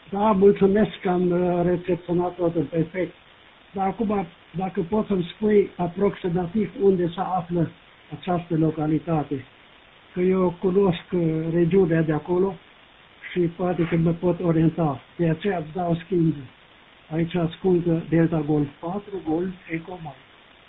Da, mulțumesc că am recepționat totul perfect. Dar acum, dacă poți să-mi spui aproximativ unde se află această localitate, că eu cunosc regiunea de acolo și poate că mă pot orienta. De aceea îți dau schimb. Aici ascultă Delta Golf 4, Golf Eco Mike.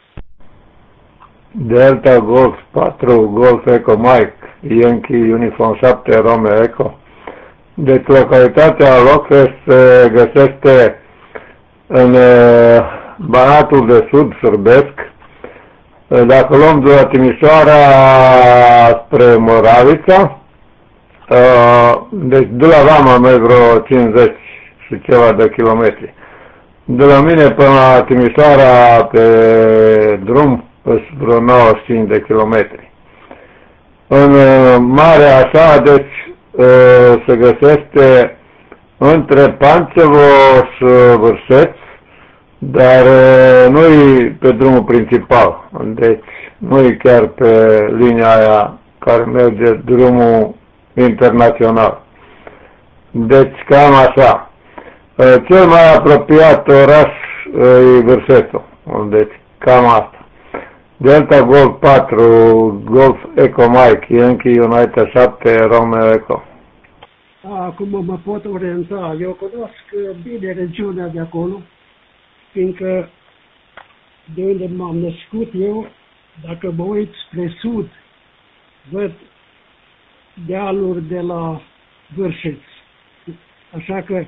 Delta Golf 4, Golf Eco Mike, Yankee Uniform 7, Romeo Eco. Deci localitatea Lockfest se găsește în Banatul de Sud sârbesc. Dacă luăm de la Timișoara spre Moravița, deci de la Rama merg vreo 50 și ceva de kilometri. De la mine până la Timișoara pe drum sunt vreo 95 de kilometri. În marea așa, deci se găsește între Panțevo și Vârșeț, dar nu-i pe drumul principal, deci nu-i chiar pe linia aia care merge drumul internațional. Deci cam așa. Cel mai apropiat oraș e Vârșețul, deci cam asta. Delta Golf 4, Golf Eco Mike, Yankee United 7, Romeo Eco. Acum mă pot orienta. Eu cunosc bine regiunea de acolo, fiindcă de unde m-am născut eu, dacă mă uit spre sud, văd dealuri de la Vârșeț. Așa că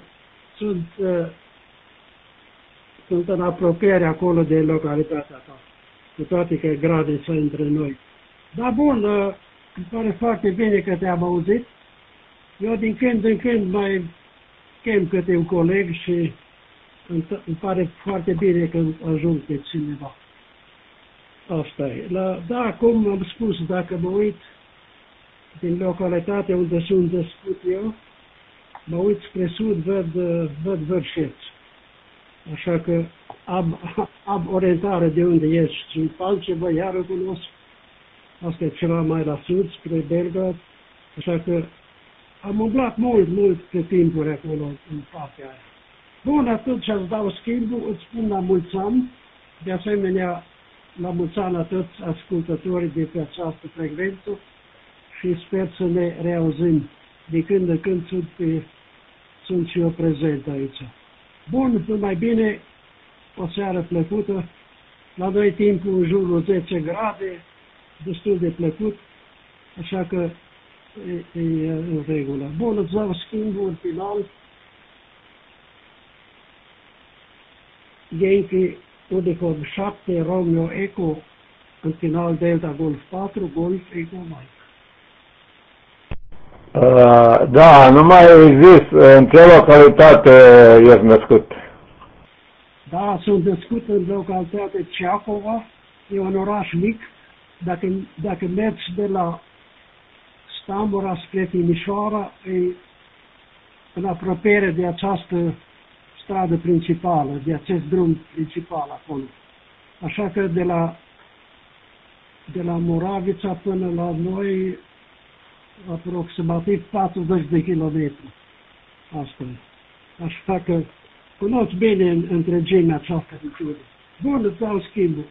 sunt în apropiere acolo de localitatea ta, cu toate că granița între noi. Dar bun, îmi pare foarte bine că te-am auzit. Eu din când în când mai chem câte un coleg și îmi pare foarte bine că ajung pe cineva. Asta e. Da, cum am spus, dacă mă uit din localitatea unde sunt născut eu, mă uit spre sud, văd Vârșeț. Așa că am orientare de unde ești. Sunt Panțevo, iar o cunosc. Asta e ceva mai la sud, spre Belgrad. Așa că am umblat mult pe timpuri acolo, în partea aia. Bun, atunci îți dau schimbul, îți spun la mulți ani. De asemenea, la mulți ani la toți ascultătorii de pe această frecvență și sper să ne reauzim. De când în când sunt și eu prezent aici. Bun, numai bine, o seară plăcută. La noi timpul în jurul 10 grade, destul de plăcut, așa că e în regulă. Bun, îți dau schimbul în final. Yankee Uniform 7, Romeo Eco, în final Delta Golf 4, Golf Eco Mike. Da, nu mai zis în ce localitate ești născut. Da, sunt născut în localitatea Ceacova, e un oraș mic. Dacă mergi de la Stambura spre Timișoara, e în apropiere de această stradă principală, de acest drum principal acolo. Așa că de la Moravița până la noi, aproximativ 40 de kilometri. Asta e. Așa că cunosc bine întregimea această regiune. Bun, îți dau schimbul.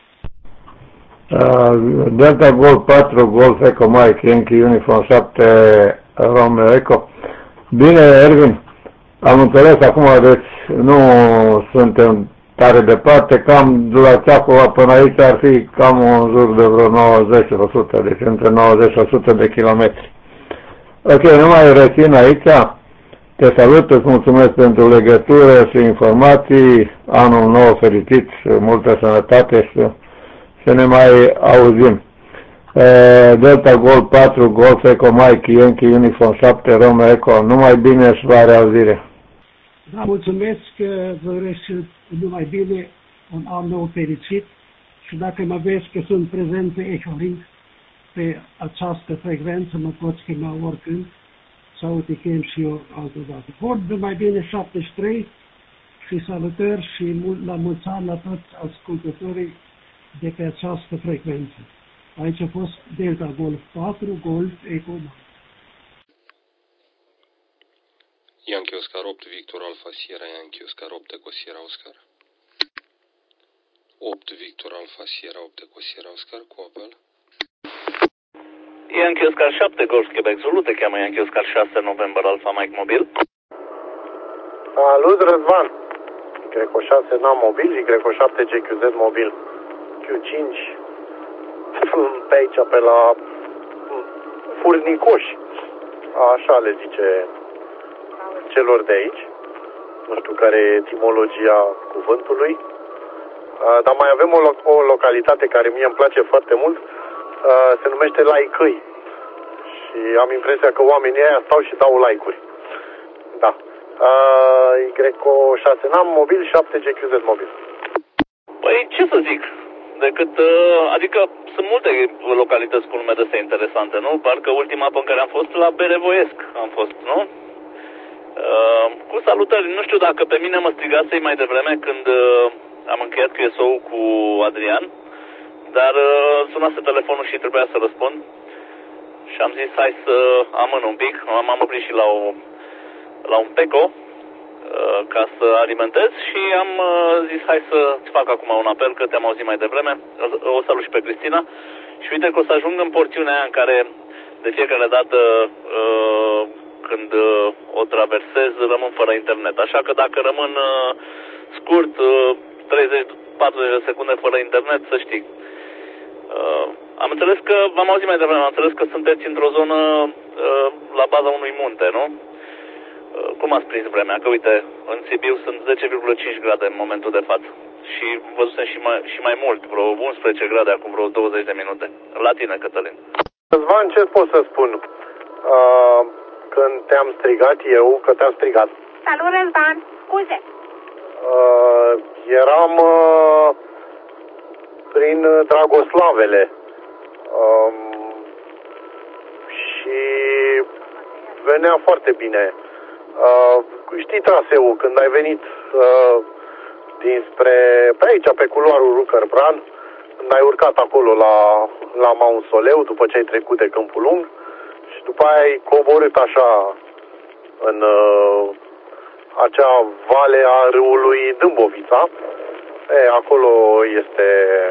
Delta Golf 4, Golf Eco Mike, Yankee Uniform 7, Romeo Eco. Bine, Ervin, am înțeles acum, deci nu suntem tare departe, cam de la Ceacova până aici ar fi cam în jur de vreo 90%, deci între 90 și 100 de kilometri. Ok, nu mai rețin aici. Te salut, îți mulțumesc pentru legătură și informații, anul nou fericit și multă sănătate și să ne mai auzim. Delta Golf 4, Golf Eco Mike, Yankee Uniform 7, Romeo Eco, numai bine și la reauzire. Da, mulțumesc că vă urez numai bine, un an nou fericit și dacă mă vezi că sunt prezent pe Echolink, pe această frecvență, mă poți chema oricând sau te chem și eu altă dată. Bun, numai bine 73 și salutări și la mulți ani la toți ascultătorii de pe această frecvență. Aici a fost Delta Golf 4, Golf Eco Mike. Yankee Oscar 8, Victor Alpha Sierra, Yankee Oscar 8, Eco Sierra Oscar. 8, Victor Alpha Sierra, 8, Eco Sierra Oscar, cu apel. Yankee Oscar 7, Golf Quebec Zulu, te cheamă Yankee Oscar 6, November Alpha Mike Mobil. Salut, Răzvan. Y6 NAM mobil, Y7 GQZ mobil, Q5 pe aici, pe la Furnicoși, așa le zice celor de aici. Nu știu care e etimologia cuvântului, dar mai avem o localitate care mie îmi place foarte mult, se numește Laicăi. Și am impresia că oamenii ăia stau și dau like-uri. Da. Y6 NAM mobil, 7 GQZ mobil. Păi ce să zic, decât, adică sunt multe localități cu nume de astea interesante, nu? Parcă ultima pe care am fost la Berevoiesc am fost, nu? Cu salutări, nu știu dacă pe mine mă strigasei mai devreme când am încheiat QSO-ul cu Adrian, dar sunase telefonul și trebuia să răspund și am zis hai să amân un pic, m-am oprit și la un PECO ca să alimentez și am zis hai să-ți fac acum un apel că te-am auzit mai devreme, o salut și pe Cristina și uite că o să ajung în porțiunea aia în care de fiecare dată când o traversez rămân fără internet, așa că dacă rămân scurt 30-40 de secunde fără internet, să știi. Am înțeles că, v-am auzit mai devreme, am înțeles că sunteți într-o zonă la baza unui munte, nu? Cum ați prins vremea? Că uite, în Sibiu sunt 10,5 grade în momentul de față. Și văzusem și mai mult, vreo 11 grade acum vreo 20 de minute. La tine, Cătălin. Răzvan, ce pot să spun? Când te-am strigat eu, că te-am strigat. Salut, Răzvan. Scuze. Eram prin Dragoslavele. Și venea foarte bine. Știi traseul, când ai venit dinspre, pe aici, pe culoarul Rucărbran, când ai urcat acolo la Mausoleu, după ce ai trecut de Câmpul Lung, și după aia ai coborât așa în acea vale a râului Dâmbovița. Acolo este...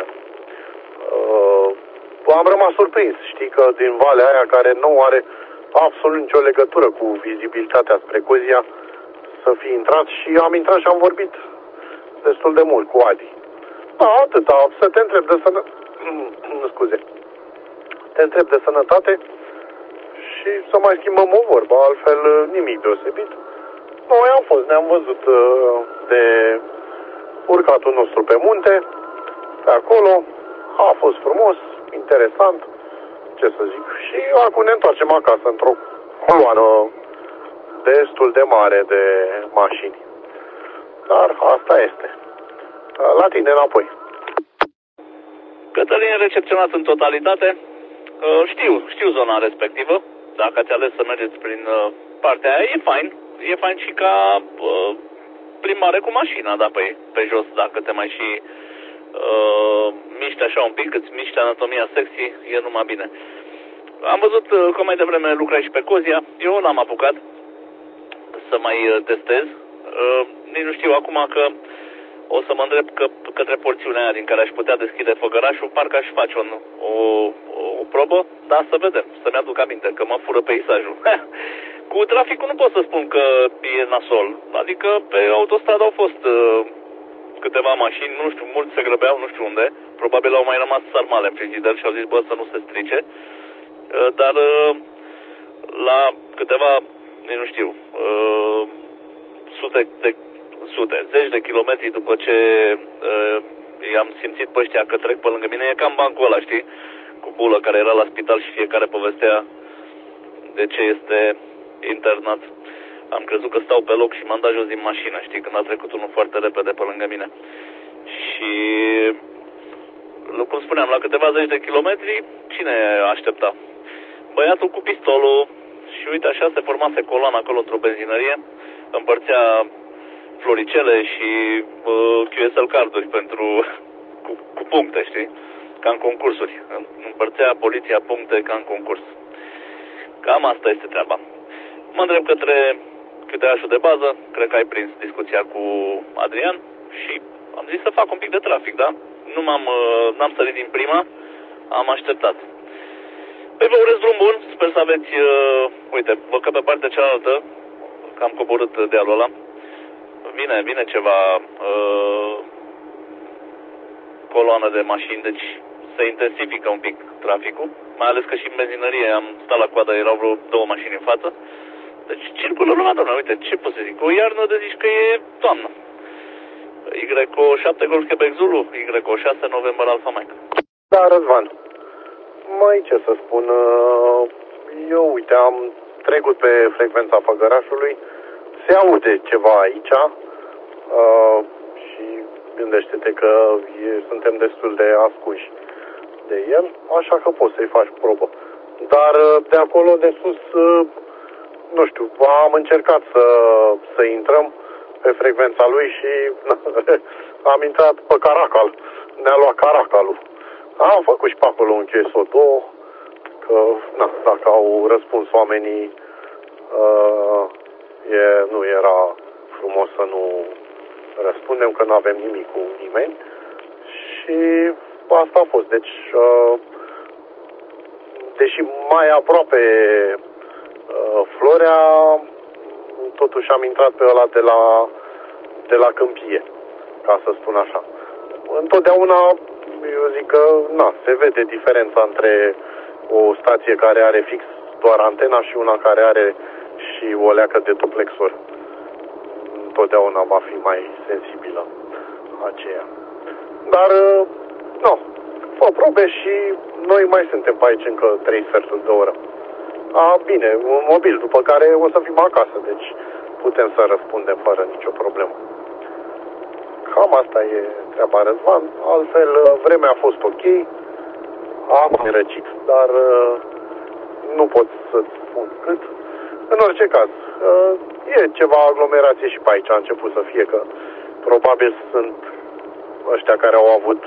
am rămas surprins, știi, că din valea aia care nu are absolut nicio legătură cu vizibilitatea spre Cozia, să fi intrat și am intrat și am vorbit destul de mult cu Adi. Da, atâta, să te întreb de sănătate, scuze, te întreb de sănătate și să mai schimbăm o vorbă, altfel nimic deosebit. Noi am fost, ne-am văzut de urcatul nostru pe munte, pe acolo, a fost frumos, interesant, ce să zic. Și acum ne întoarcem acasă într-o coloană destul de mare de mașini. Dar asta este. La tine înapoi. Cătălin, recepționat în totalitate. Știu zona respectivă. Dacă ați ales să mergeți prin partea aia, e fain. E fain și ca plimbare cu mașina, da, pe jos, dacă te mai și miști așa un pic, îți miști anatomia sexy, e numai bine. Am văzut că mai devreme lucrai și pe Cozia. Eu n-am apucat să mai testez. Nici nu știu acum că o să mă îndrept către porțiunea aia din care aș putea deschide făgărașul. Parcă aș face o probă, dar să vedem, să-mi aduc aminte că mă fură peisajul. Cu traficul nu pot să spun că e nasol. Adică pe autostradă au fost câteva mașini, nu știu, mulți se grăbeau, nu știu unde. Probabil au mai rămas sarmale în frigider și au zis, bă, să nu se strice. Dar la câteva, nu știu, zeci de kilometri după ce i-am simțit pe ăștia că trec pe lângă mine, e cam bancul ăla, știi? Cu bulă care era la spital și fiecare povestea de ce este internat. Am crezut că stau pe loc și m-am dat jos din mașină, știi, când a trecut unul foarte repede pe lângă mine. Și, cum spuneam, la câteva zeci de kilometri, cine aștepta? Băiatul cu pistolul. Și uite, așa se formase coloana acolo într-o benzinărie, împărțea floricele și QSL carduri cu puncte, știi? Ca în concursuri. Împărțea poliția puncte ca în concurs. Cam asta este treaba. Mă îndrept către QTH-ul de bază, cred că ai prins discuția cu Adrian și am zis să fac un pic de trafic, da? N-am sărit din prima, am așteptat. Păi vă urez drum bun, sper să aveți, uite, văd că pe partea cealaltă, că am coborât dealul ăla, vine ceva coloană de mașini, deci se intensifică un pic traficul, mai ales că și în benzinărie am stat la coadă, erau vreo 2 mașini în față, deci circulă lumea, doamne, uite, ce pot să zic, o iarnă de zici că e toamnă. Y7 Golf Quebec Zulu, Y6 November Alpha Mike. Da, Răzvan. Mai ce să spun, eu, uite, am trecut pe frecvența Făgărașului, se aude ceva aici și gândește-te că suntem destul de ascunși de el, așa că poți să-i faci probă. Dar de acolo de sus, nu știu, am încercat să intrăm pe frecvența lui și am intrat pe Caracal, ne-a luat Caracalul. Am făcut și pe acolo un QSO2, că dacă au răspuns oamenii, nu era frumos să nu răspundem, că nu avem nimic cu nimeni. Și asta a fost. Deci, deși mai aproape Florea, totuși am intrat pe ăla de la Câmpie, ca să spun așa. Întotdeauna, eu zic că, se vede diferența între o stație care are fix doar antena și una care are și o leacă de duplexor. Întotdeauna va fi mai sensibilă aceea. Dar, fă probe și noi mai suntem pe aici încă 3 sferturi de oră. Bine, un mobil, după care o să fim acasă, deci putem să răspundem fără nicio problemă. Cam asta e treaba, Răzvan. Altfel, vremea a fost ok. Am răcit, dar nu pot să-ți spun cât. În orice caz, e ceva aglomerație și pe aici a început să fie, că probabil sunt ăștia care au avut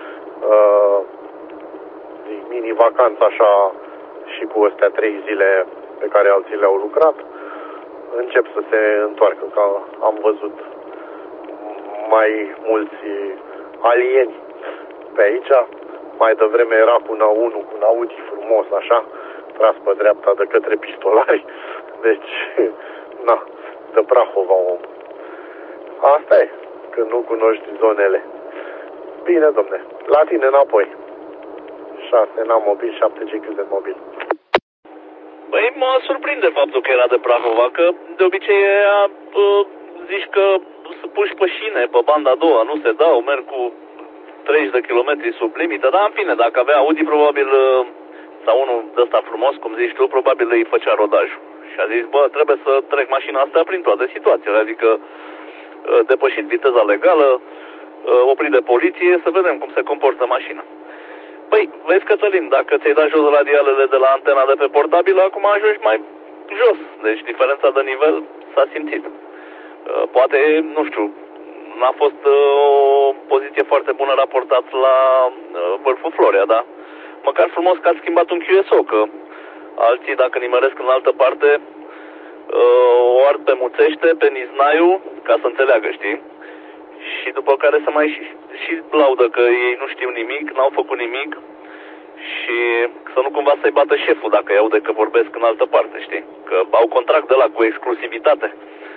mini-vacanță așa și cu astea 3 zile pe care alții le-au lucrat, încep să se întoarcă, că am văzut mai mulți alieni pe aici. Mai devreme era cu unul cu un Audi frumos, așa, tras pe dreapta de către pistolari. Deci, de Prahova om. Asta e, că nu cunoști zonele. Bine, domne, la tine înapoi. 6 n-am mobil, 7 GQZ mobil. Păi mă surprinde faptul că era de Prahova, că de obicei zici că să puși pe șine, pe banda a doua, nu se dau, merg cu 30 de kilometri sub limită, dar în fine, dacă avea Audi, probabil, sau unul de ăsta frumos, cum zici tu, probabil îi făcea rodajul. Și a zis, trebuie să trec mașina asta prin toate situațiile, adică depășit viteza legală, oprit de poliție, să vedem cum se comportă mașina. Păi, vezi, Cătălin, dacă ți-ai dat jos radialele de la antena de pe portabilă, acum ajungi mai jos. Deci diferența de nivel s-a simțit. Poate, nu știu, n-a fost o poziție foarte bună raportat la vârful Florea, da? Măcar frumos că ați schimbat un QSO, că alții, dacă nimeresc în altă parte, o ard pe Muțește, pe Niznaiu, ca să înțeleagă, știi? Și după care să mai și laudă că ei nu știu nimic, n-au făcut nimic și să nu cumva să-i bată șeful dacă îi aude că vorbesc în altă parte, știi? Că au contract de ăla cu exclusivitate.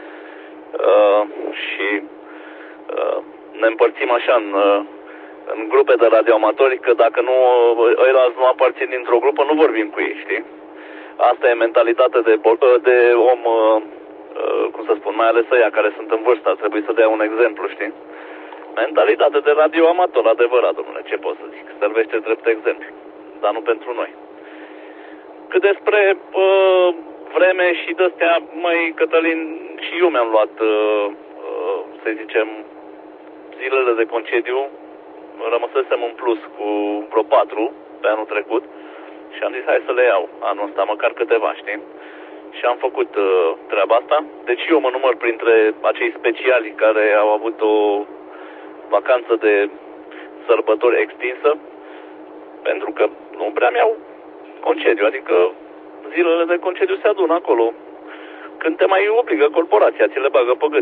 Și ne împărțim așa în grupe de radioamatori, că dacă nu, ăilalți nu aparțin dintr-o grupă, nu vorbim cu ei, știi? Asta e mentalitate de om, cum să spun, mai ales ăia care sunt în vârstă, trebuie să dea un exemplu, știi? Mentalitate de radioamator, adevărat, domnule, ce pot să zic? Servește drept exemplu, dar nu pentru noi. Cât despre vreme și de-astea, măi, Cătălin, și eu mi-am luat, să zicem, zilele de concediu, rămăsesem în plus cu vreo 4 pe anul trecut și am zis, hai să le iau anul ăsta, măcar câteva, știi? Și am făcut treaba asta. Deci eu mă număr printre acei speciali care au avut o vacanță de sărbători extinsă, pentru că nu prea mi-au concediu, adică zilele de concediu se adună acolo. când te mai obligă corporația, ți le bagă pe gât.